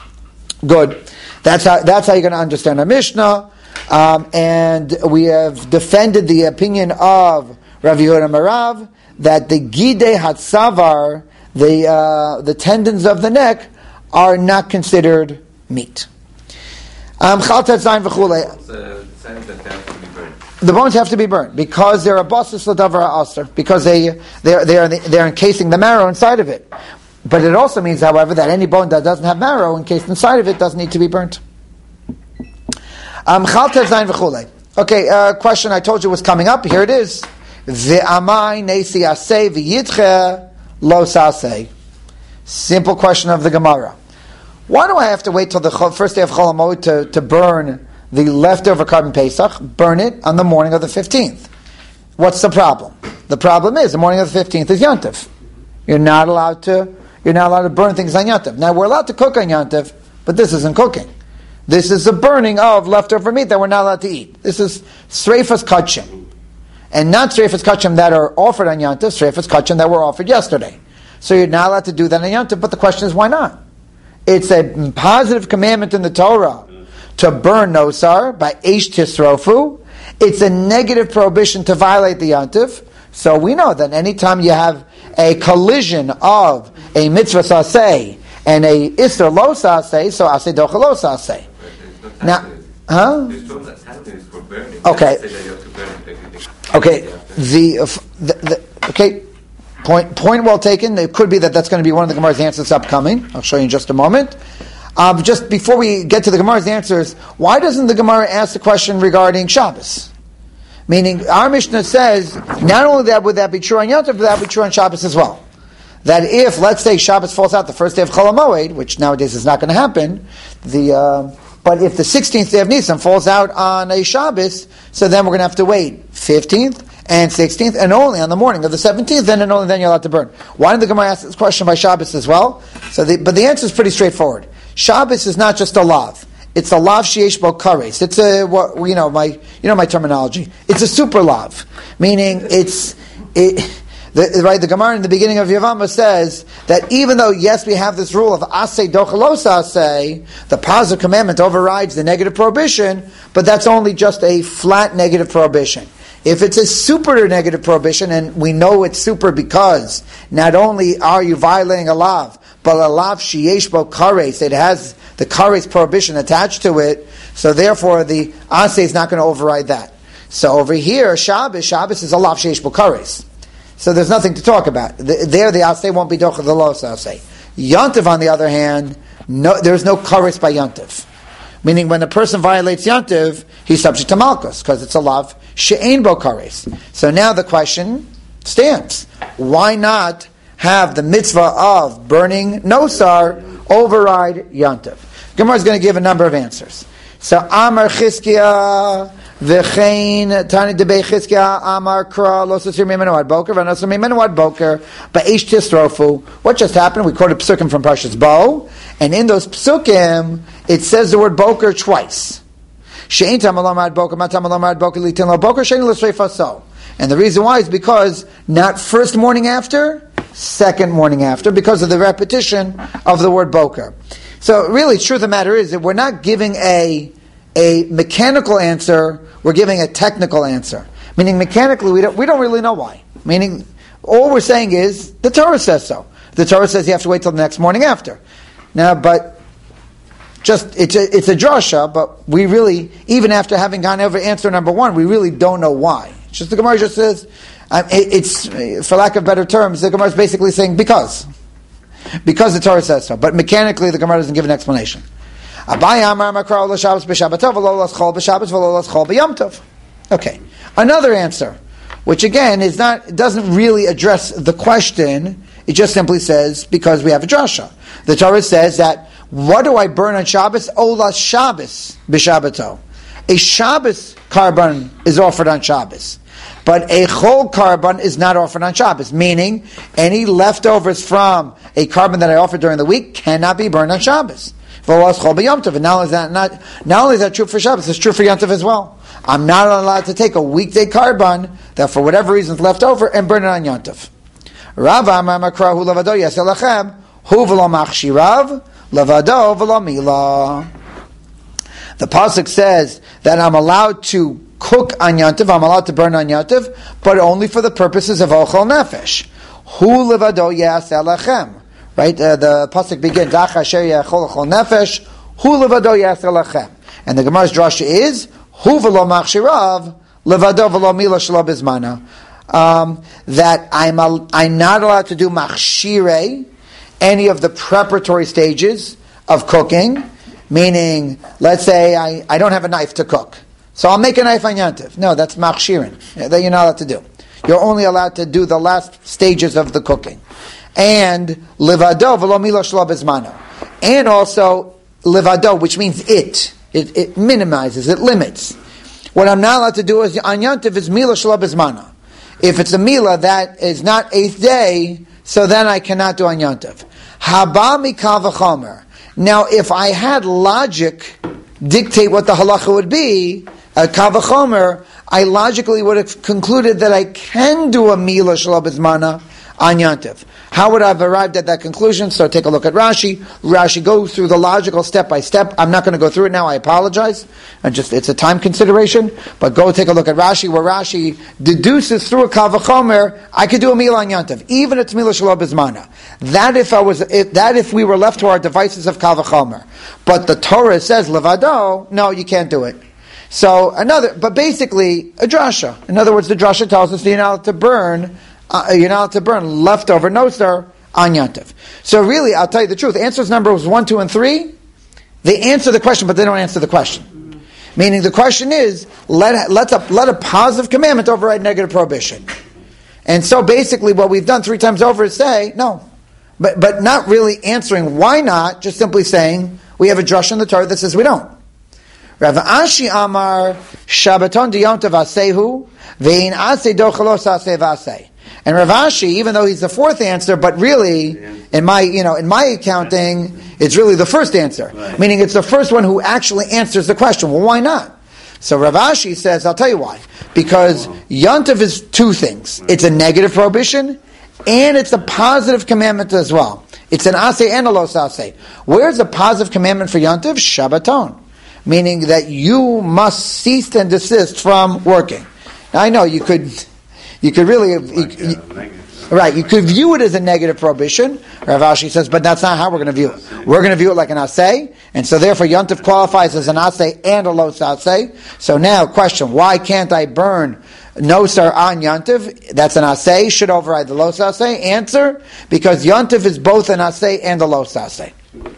Good. That's how that's how you're going to understand our Mishnah. Um, and we have defended the opinion of Rav Yehuda Marav, that the gidei hatsavar, the uh, the tendons of the neck, are not considered meat. Um, the bones have to be burned because they're a basis l'davar aser, because they they're they're they're encasing the marrow inside of it. But it also means, however, that any bone that doesn't have marrow encased inside of it doesn't need to be burnt. Um, okay, uh, question I told you was coming up. Here it is. Ve'amai nesi aseh v'yitche lo saseh. Simple question of the Gemara. Why do I have to wait till the first day of Chol HaMoed to, to burn the leftover carbon Pesach? Burn it on the morning of the fifteenth. What's the problem? The problem is the morning of the fifteenth is Yontif. You're not allowed to. You're not allowed to burn things on Yontif. Now we're allowed to cook on Yontif, but this isn't cooking. This is the burning of leftover meat that we're not allowed to eat. This is Sreifas Kachim. And not Sreifas Kachim that are offered on Yontif, Sreifas Kachim that were offered yesterday. So you're not allowed to do that on Yontif, but the question is, why not? It's a positive commandment in the Torah to burn nosar by Eish Tisrofu. It's a negative prohibition to violate the Yontif. So we know that anytime you have a collision of a mitzvah saseh and a isser lo saseh, so aseh docha lo saseh. Now, huh? Okay. Okay. The, uh, the, the okay. Point point well taken. It could be that that's going to be one of the Gemara's answers upcoming. I'll show you in just a moment. Um, just before we get to the Gemara's answers, why doesn't the Gemara ask the question regarding Shabbos? Meaning, our Mishnah says, not only that would that be true on Yom Tov, but that would be true on Shabbos as well. That if, let's say, Shabbos falls out the first day of Chol HaMoed, which nowadays is not going to happen, the uh, but if the sixteenth day of Nisan falls out on a Shabbos, so then we're going to have to wait fifteenth and sixteenth, and only on the morning of the seventeenth, then and only then you're allowed to burn. Why did the Gemara ask this question by Shabbos as well? So, the, but the answer is pretty straightforward. Shabbos is not just a lav. It's a lav sheyesh bo kares. It's a, what, you know, my, you know my terminology. It's a super lav. Meaning it's, it, the, right, the Gemara in the beginning of Yavama says that even though, yes, we have this rule of aseh dochalos aseh, the positive commandment overrides the negative prohibition, but that's only just a flat negative prohibition. If it's a super negative prohibition, and we know it's super because not only are you violating a lav, but a lav sheyesh bo kares, it has the kares prohibition attached to it, so therefore the aseh is not going to override that. So over here, Shabbos, Shabbos is a lav sheyesh bo kares. So there's nothing to talk about. The, there the aseh won't be docha the los aseh. Yontif, on the other hand, no, there's no kares by Yontif. Meaning when a person violates Yontif, he's subject to malchus, because it's a lav she'ein bo kares. So now the question stands. Why not have the mitzvah of burning nosar override Yontif? Gemara is going to give a number of answers. So Amar Chizkiah v'chein Tani debei Chizkiah Amar Kra lo sasir mimenu ad boker v'nosar mimenu ad boker ba'eish tisrofu. What just happened? We quoted psukim from Parshas Bo, and in those psukim it says the word boker twice. She'ein tam alom ad boker matam alom ad boker litin lo boker she'ein l'sreifa so. And the reason why is because not first morning after, second morning after, because of the repetition of the word boker. So really, the truth of the matter is that we're not giving a a mechanical answer, we're giving a technical answer. Meaning mechanically, we don't, we don't really know why. Meaning, all we're saying is, the Torah says so. The Torah says you have to wait till the next morning after. Now, but, just, it's a, it's a drasha, but we really, even after having gone over answer number one, we really don't know why. It's just the Gemara just says, um, it, it's, for lack of better terms, the Gemara is basically saying, because. Because the Torah says so. But mechanically, the Gemara doesn't give an explanation. Okay. Another answer, which again is not, doesn't really address the question. It just simply says, because we have a drasha. The Torah says that, what do I burn on Shabbos? Olas Shabbos b'Shabbato. A Shabbos carbon is offered on Shabbos. But a chol carbon is not offered on Shabbos, meaning any leftovers from a carbon that I offered during the week cannot be burned on Shabbos. And not only is that not, not only is that true for Shabbos, it's true for Yom Tov as well. I'm not allowed to take a weekday carbon that for whatever reason is left over and burn it on Yom Tov. Rav Amar Makrahu Lavado Yaseh Lachem Hu V'lo Machshirav Lavado V'lo Milah. The pasuk says that I'm allowed to cook on Yantiv, I'm allowed to burn on Yantiv, but only for the purposes of Ochel Nefesh. Hu levado yaseh lachem. Right? Uh, the pasuk begins, Ach asher yachol ochel nefesh, hu levado yaseh lachem. And the Gemara's drasha is, hu v'lo machshirav, levado v'lo mila shelo bizmana. Um, that I'm, a, I'm not allowed to do machshire, any of the preparatory stages of cooking, meaning, let's say I, I don't have a knife to cook, so I'll make a knife on Yantiv. No, that's machshirin. That you're not allowed to do. You're only allowed to do the last stages of the cooking. And livado v'lo mila shelo bizmano. And also livado, which means it. It, it minimizes, it limits. What I'm not allowed to do is on Yantiv is mila shelo bizmano. If it's a mila that is not eighth day, so then I cannot do on Yantiv. Haba mikal v'chomer. Now, if I had logic dictate what the halacha would be, a kal v'chomer, I logically would have concluded that I can do a mila shelo bizmana on Yantiv. How would I have arrived at that conclusion? So take a look at Rashi. Rashi goes through the logical step by step. I'm not going to go through it now. I apologize. And just it's a time consideration. But go take a look at Rashi, where Rashi deduces through a kal v'chomer, I could do a meal on Yantiv, even if it's mila shelo bizmana. That if I was, if, that if we were left to our devices of kal v'chomer. But the Torah says levado, no, you can't do it. So another, but basically a drasha. In other words, the drasha tells us that you're not allowed to burn. Uh, you're not allowed to burn leftover noser on Yantiv. So really, I'll tell you the truth. Answers numbers one, two, and three, they answer the question, but they don't answer the question. Mm-hmm. Meaning the question is, let let a, let a positive commandment override negative prohibition. And so basically what we've done three times over is say, no. But but not really answering why not, just simply saying, we have a drush in the Torah that says we don't. Rav Ashi Amar, Shabbaton diyontav asehu, ve'in aseh dochalos aseh v'aseh. And Rav Ashi, even though he's the fourth answer, but really, in my, you know, in my accounting, it's really the first answer. Right. Meaning it's the first one who actually answers the question. Well, why not? So Rav Ashi says, I'll tell you why. Because Yantiv is two things. It's a negative prohibition, and it's a positive commandment as well. It's an aseh and a los aseh. Where's the positive commandment for Yantiv? Shabbaton. Meaning that you must cease and desist from working. Now I know you could... You could really, you, you, right? You could view it as a negative prohibition. Rav Ashi says, but that's not how we're going to view it. We're going to view it like an aseh, and so therefore Yantiv qualifies as an aseh and a los aseh. So now, question: why can't I burn noser on Yantiv? That's an aseh. Should override the los aseh. Answer: because Yantiv is both an aseh and a los aseh.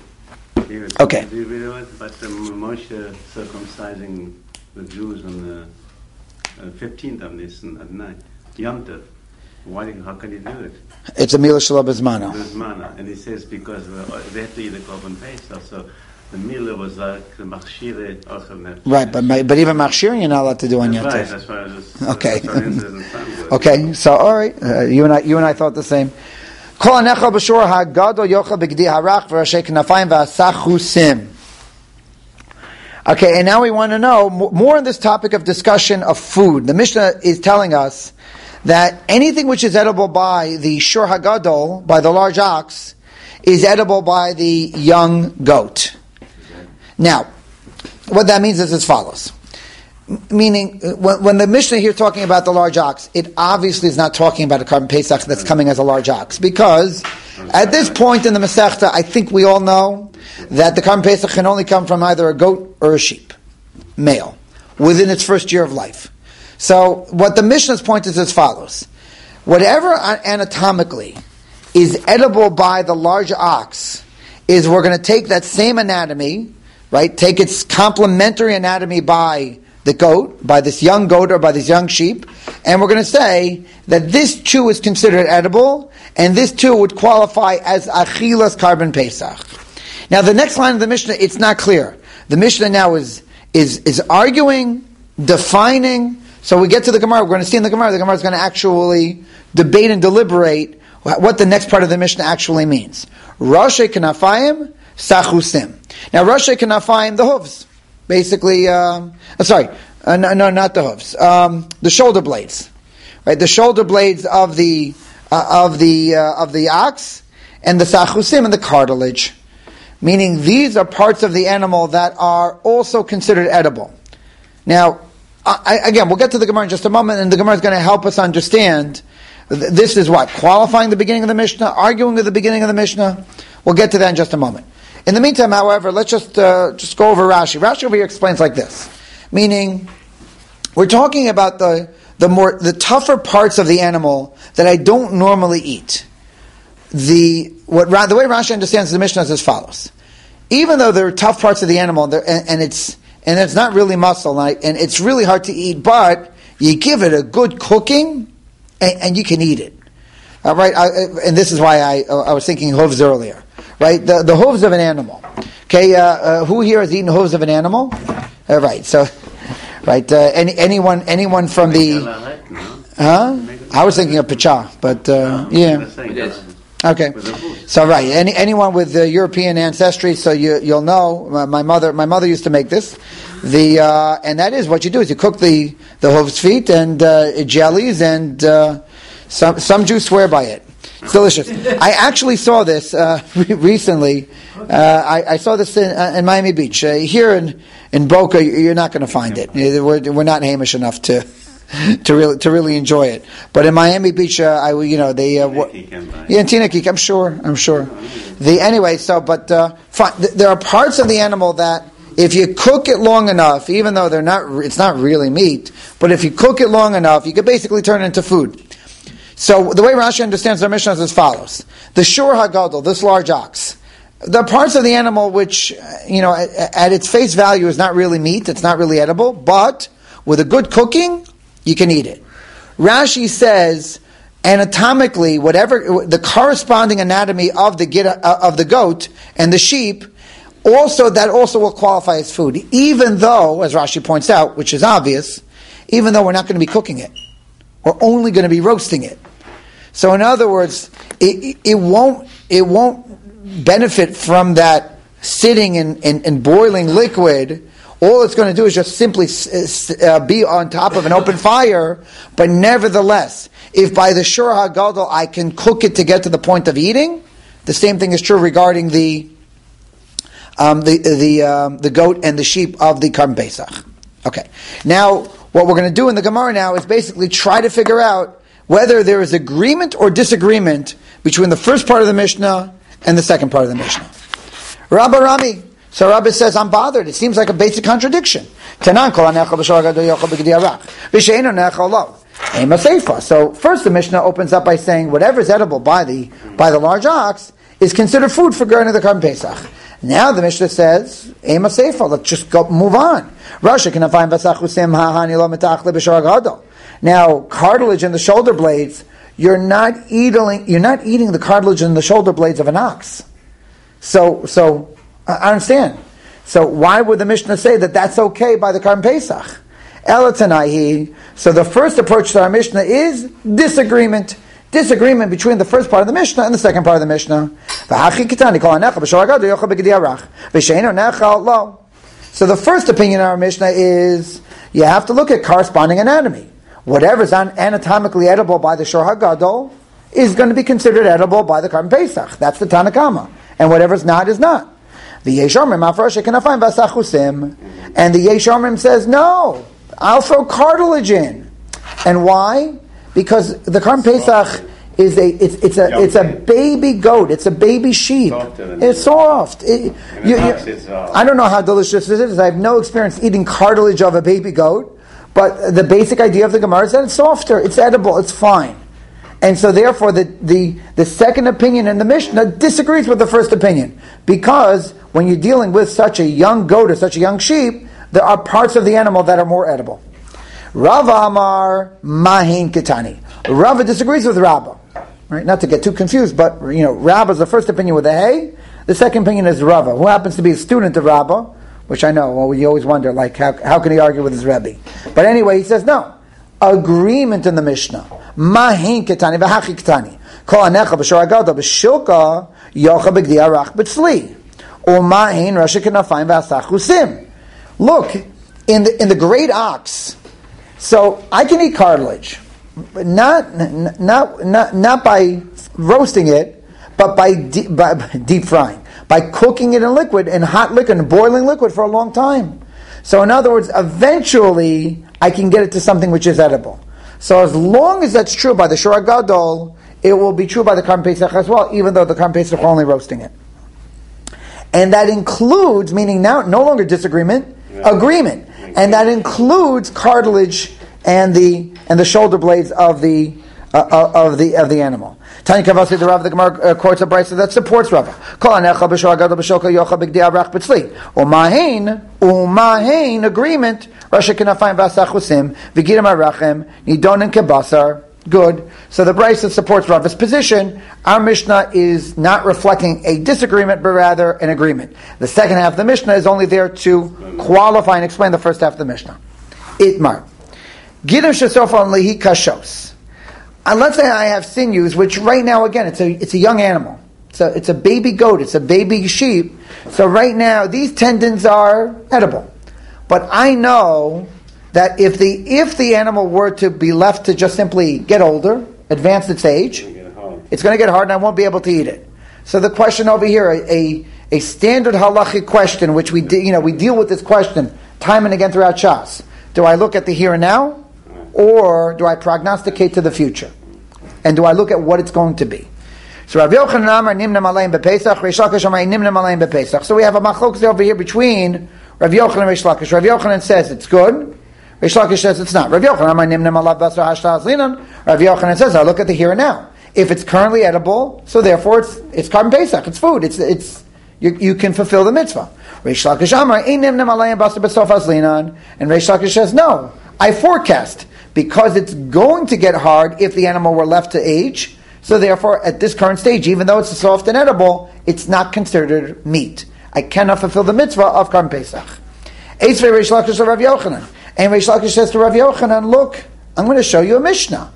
Okay. Do you really know about the Moshe circumcising the Jews on the fifteenth of this at night? Yom Tov. Why? How can he do it? It's a mila shelo bizmana. Bizmana, and he says because they had to eat the korban pesach, so the mila was like the machshire ochel nefesh. Right, but but even machshire you're not allowed to do on Yom Tov. Right, that's why I just okay. That's okay, so all right, uh, you and I, you and I thought the same. Kol anechal b'shor hagado yochel b'gdi harach v'rashei knafayim v'asachusim. Okay, and now we want to know more on this topic of discussion of food. The Mishnah is telling us that anything which is edible by the shor hagadol, by the large ox, is edible by the young goat. Now, what that means is as follows. Meaning, when, when the Mishnah here talking about the large ox, it obviously is not talking about a korban pesach that's coming as a large ox, because at this point in the Masechta, I think we all know that the korban pesach can only come from either a goat or a sheep, male, within its first year of life. So, what the Mishnah's point is as follows. Whatever anatomically is edible by the large ox, is we're going to take that same anatomy, right, take its complementary anatomy by the goat, by this young goat or by this young sheep, and we're going to say that this too is considered edible, and this too would qualify as achilas korban pesach. Now, the next line of the Mishnah, it's not clear. The Mishnah now is is is arguing, defining. So we get to the Gemara. We're going to see in the Gemara. The Gemara is going to actually debate and deliberate what the next part of the Mishnah actually means. Roshei Knafayim Sachusim. Now, Roshei Knafayim, the hooves, basically. Um, uh, sorry, uh, no, no, not the hooves. Um, the shoulder blades, right? The shoulder blades of the uh, of the uh, of the ox, and the Sachusim and the cartilage. Meaning these are parts of the animal that are also considered edible. Now, I, again, we'll get to the Gemara in just a moment, and the Gemara is going to help us understand. This is what? Qualifying the beginning of the Mishnah, arguing at the beginning of the Mishnah. We'll get to that in just a moment. In the meantime, however, let's just uh, just go over Rashi. Rashi over here explains like this, meaning we're talking about the the more the tougher parts of the animal that I don't normally eat. The what the way Rashi understands the Mishnah is as follows: even though there are tough parts of the animal, and, and it's and it's not really muscle, and, I, and it's really hard to eat, but you give it a good cooking, and, and you can eat it. All right, I, and this is why I I was thinking hooves earlier. Right, the the hooves of an animal. Okay, uh, uh, who here has eaten hooves of an animal? Uh, right, so, right, uh, any anyone anyone from the? Huh? I was thinking of picha, but uh, yeah. Okay, so right, any anyone with uh, European ancestry, so you you'll know. My, my mother my mother used to make this. The uh, and that is what you do is you cook the the hooves feet and uh, jellies, and uh, some some Jews swear by it. It's delicious. I actually saw this uh, recently. Uh, I, I saw this in, uh, in Miami Beach. Uh, here in, in Boca, you're not going to find it. We're, we're not Hamish enough to to really to really enjoy it. But in Miami Beach, uh, I you know they uh, w- yeah, in Tinakik, I'm sure, I'm sure. The anyway, so but uh, fine. There are parts of the animal that if you cook it long enough, even though they're not, it's not really meat, but if you cook it long enough, you could basically turn it into food. So the way Rashi understands our Mishnah is as follows: the shur hagadol, this large ox, the parts of the animal which, you know, at, at its face value is not really meat, it's not really edible, but with a good cooking, you can eat it. Rashi says anatomically, whatever the corresponding anatomy of the uh, of the goat and the sheep, also that also will qualify as food, even though, as Rashi points out, which is obvious, even though we're not going to be cooking it, we're only going to be roasting it. So, in other words, it, it won't it won't benefit from that sitting and, and, and boiling liquid. All it's going to do is just simply uh, be on top of an open fire. But nevertheless, if by the shur hagadol I can cook it to get to the point of eating, the same thing is true regarding the um, the the um, the goat and the sheep of the Karban Pesach. Okay, now what we're going to do in the Gemara now is basically try to figure out whether there is agreement or disagreement between the first part of the Mishnah and the second part of the Mishnah. Rabba Rami. So Rabbi says, I'm bothered. It seems like a basic contradiction. So first the Mishnah opens up by saying whatever is edible by the by the large ox is considered food for going to the Karban Pesach. Now the Mishnah says, Ema Seifa, let's just go move on. Now, cartilage in the shoulder blades, you're not eating you're not eating the cartilage in the shoulder blades of an ox. So so I understand. So why would the Mishnah say that that's okay by the Karban Pesach? Elatanahi. So the first approach to our Mishnah is disagreement. Disagreement between the first part of the Mishnah and the second part of the Mishnah. So the first opinion in our Mishnah is you have to look at corresponding anatomy. Whatever is anatomically edible by the shur hagadol is going to be considered edible by the Karban Pesach. That's the Tanna Kama. And whatever is not is not. The Yesh Omrim and the Yesh Omrim says, no, I'll throw cartilage in. And why? Because the Karban Pesach is a it's, it's a it's a baby goat. It's a baby sheep. It's soft. It, you, you, I don't know how delicious this is. I have no experience eating cartilage of a baby goat, but the basic idea of the Gemara is that it's softer. It's edible. It's fine. And so therefore the, the, the second opinion in the Mishnah disagrees with the first opinion. Because when you're dealing with such a young goat or such a young sheep, there are parts of the animal that are more edible. Rava Amar Mahin Ketani. Rava disagrees with Rabba. Right? Not to get too confused, but you know, Rabba is the first opinion with the hay. The second opinion is Rava, who happens to be a student of Rabba, which I know, well, you always wonder, like, how, how can he argue with his Rebbe? But anyway, he says, no. Agreement in the Mishnah. Mahin Ketani v'hachi Ketani. Kol anecha b'shor hagada b'shilka yocha b'gdi arach b'tzli. Or mahin rasha kenafayim v'asach husim. Look, in the in the great ox, so I can eat cartilage, but not not not not by roasting it, but by, de- by deep frying, by cooking it in liquid, in hot liquid, in boiling liquid for a long time. So in other words, eventually I can get it to something which is edible. So as long as that's true by the Shor HaGadol, it will be true by the Karban Pesach as well, even though the Karban Pesach are only roasting it. And that includes, meaning now no longer disagreement, yeah. agreement. And that includes cartilage and the and the shoulder blades of the uh, of the of the animal. Tani Kavasi the Rav the Gemara quotes a brayso that supports Rava. Kol anecha b'shor HaGadol b'shoka yocha b'gdi arach b'tzli. Umahein umahein agreement. Rasha kenafayim v'asachusim v'gidim arachem nidonin kebasar. Good. So the brayso supports Rava's position. Our Mishnah is not reflecting a disagreement, but rather an agreement. The second half of the Mishnah is only there to qualify and explain the first half of the Mishnah. Itmar. Gidim shesofon lihi kashos. And let's say I have sinews, which right now, again, it's a it's a young animal. It's a, it's a baby goat. It's a baby sheep. So right now, these tendons are edible. But I know that if the if the animal were to be left to just simply get older, advance its age, it's going to get hard and I won't be able to eat it. So the question over here, a a standard halachic question, which we de- you know we deal with this question time and again throughout Shas. Do I look at the here and now, or do I prognosticate to the future? And do I look at what it's going to be? So Rav Yochanan Amar Nimna Malayin BePesach, Reish Lakish Amar Nimna Malayin BePesach. So we have a machlokes over here between Rav Yochanan and Reish Lakish. Rav Yochanan says it's good. Reish Lakish says it's not. Rav Yochanan Amar Nimna Malav Basar Hashtal Azlinan. Rav Yochanan says I look at the here and now. If it's currently edible, so therefore it's it's Karban Pesach. It's food. It's it's you, you can fulfill the mitzvah. Reish Lakish Amar Ein Nimna Malayin Basar B'Sof Azlinan. And Reish Lakish says no. I forecast. Because it's going to get hard if the animal were left to age. So therefore, at this current stage, even though it's soft and edible, it's not considered meat. I cannot fulfill the mitzvah of Karban Pesach. Eitzvei Reish Lakish to Rav Yochanan. And Reish Lakish says to Rav Yochanan, look, I'm going to show you a Mishnah.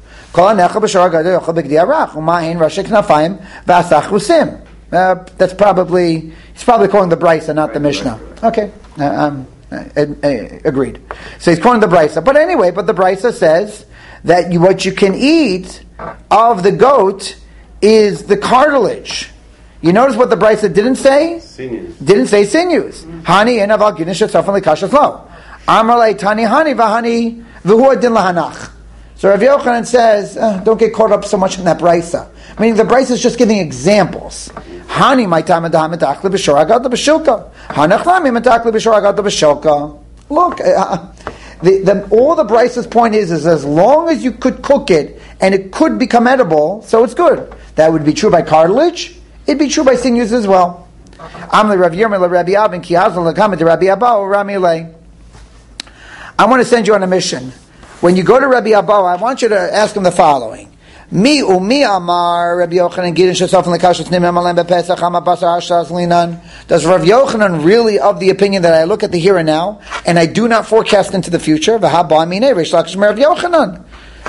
Uh, that's probably, he's probably calling the Brisa, not the Mishnah. Okay. Uh, um, Uh, uh, agreed. So he's calling the brisa, but anyway, but the brisa says that you, what you can eat of the goat is the cartilage. You notice what the brisa didn't say? Sinews. Didn't say sinews. Hani and aval ginish tzafan lekashas lo. Amar tani hani v'hani v'hu adin lahanach. So Rav Yochanan says, uh, don't get caught up so much in that brisa. I mean, the brisa is just giving examples. Hani my time metakli b'shor HaGadol b'shilka. Hanachlami metakli b'shor HaGadol b'shilka. Look, uh, the, the, all the brisa's point is, is as long as you could cook it and it could become edible, so it's good. That would be true by cartilage. It'd be true by sinews as well. Amli Rav Yirmiyah Rabbi Abin ki hazal lekama de Rabbi Abba or Rami Lei. I want to send you on a mission. When you go to Rabbi Abba, I want you to ask him the following. Mi umi amar Rabbi Yochanan gidin shesaf and lekashos nim amalim bepesach amabasar hashtas linan. Does Rabbi Yochanan really of the opinion that I look at the here and now and I do not forecast into the future? V'haba amine Reish Lakish Rabbi Yochanan.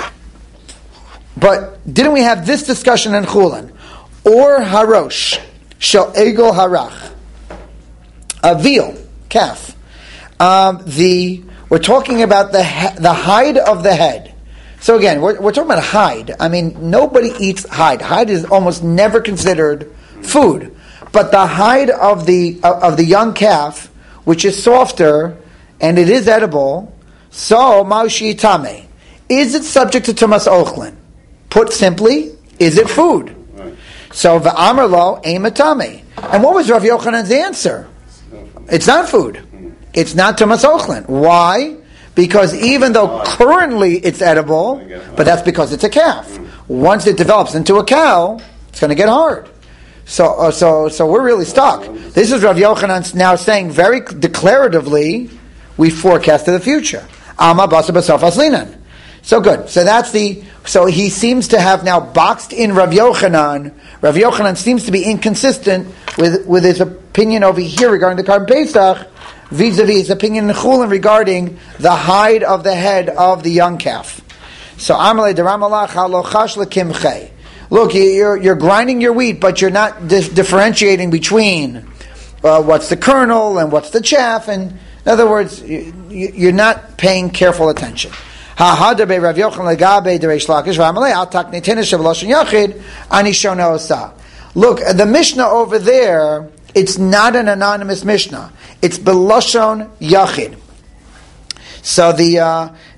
But didn't we have this discussion in Chulin? Or harosh shel egel harach, a veal calf. Um, the we're talking about the he, the hide of the head. So again, we're, we're talking about hide. I mean, nobody eats hide. Hide is almost never considered food. But the hide of the uh, of the young calf, which is softer and it is edible, so maushi tame. Is it subject to tumas ochlin? Put simply, is it food? Right. So v'amar lo eimatame. And what was Rav Yochanan's answer? It's not food. It's not tumas ochlin. Why? Because even though currently it's edible, but that's because it's a calf. Once it develops into a cow, it's going to get hard. So, uh, so, so we're really stuck. This is Rav Yochanan now saying very declaratively, we forecast to the future. Ama basa b'sof aslinan. So good. So that's the. So he seems to have now boxed in Rav Yochanan. Rav Yochanan seems to be inconsistent with with his opinion over here regarding the Karban Pesach, vis-a-vis his opinion in Chulin regarding the hide of the head of the young calf. So Amalei deramalach halochash lekimchei. Look, you're you're grinding your wheat, but you're not di- differentiating between uh, what's the kernel and what's the chaff. And in other words, you, you're not paying careful attention. Ha hadabe Rav Yochanan legabe dereish lakish v'amalei al taknei tenish v'loshen yachid ani shona osa. Look, the Mishnah over there, it's not an anonymous Mishnah. It's Beloshon Yachid. So the uh,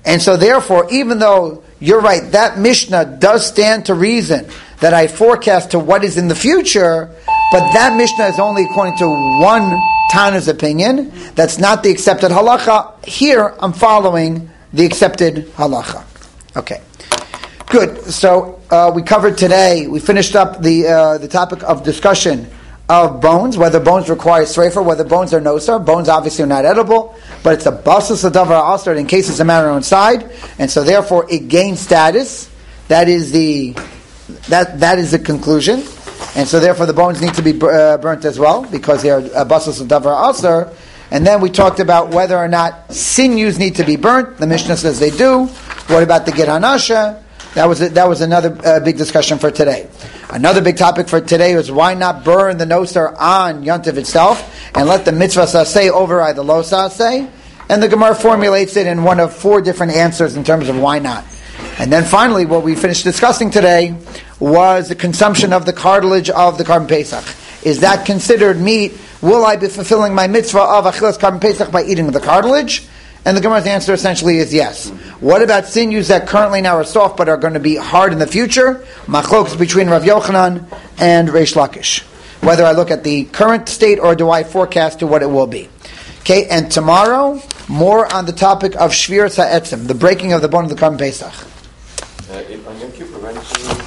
And so therefore, even though you're right, that Mishnah does stand to reason that I forecast to what is in the future, but that Mishnah is only according to one Tana's opinion. That's not the accepted halacha. Here, I'm following the accepted halacha. Okay. Good. So uh, we covered today, we finished up the uh, the topic of discussion of bones, whether bones require sreifa, whether bones are nosar. Bones obviously are not edible, but it's a basis of davar asr in case it's a matter inside, and so therefore it gains status. That is the that that is the conclusion, and so therefore the bones need to be uh, burnt as well because they are a basis of davar asr. And then we talked about whether or not sinews need to be burnt. The Mishnah says they do. What about the gid hanasha? That was a, that was another uh, big discussion for today. Another big topic for today was why not burn the nosar on Yontiv itself and let the mitzvah saseh override the lo saseh? And the Gemara formulates it in one of four different answers in terms of why not. And then finally, what we finished discussing today was the consumption of the cartilage of the Karban Pesach. Is that considered meat? Will I be fulfilling my mitzvah of achilas Karban Pesach by eating the cartilage? And the Gemara's answer essentially is yes. What about sinews that currently now are soft but are going to be hard in the future? Machlokes between Rav Yochanan and Reish Lakish. Whether I look at the current state or do I forecast to what it will be. Okay, and tomorrow, more on the topic of Shviras HaEtzim, the breaking of the bone of the Karban Pesach. Uh, if on Yom Kippur, when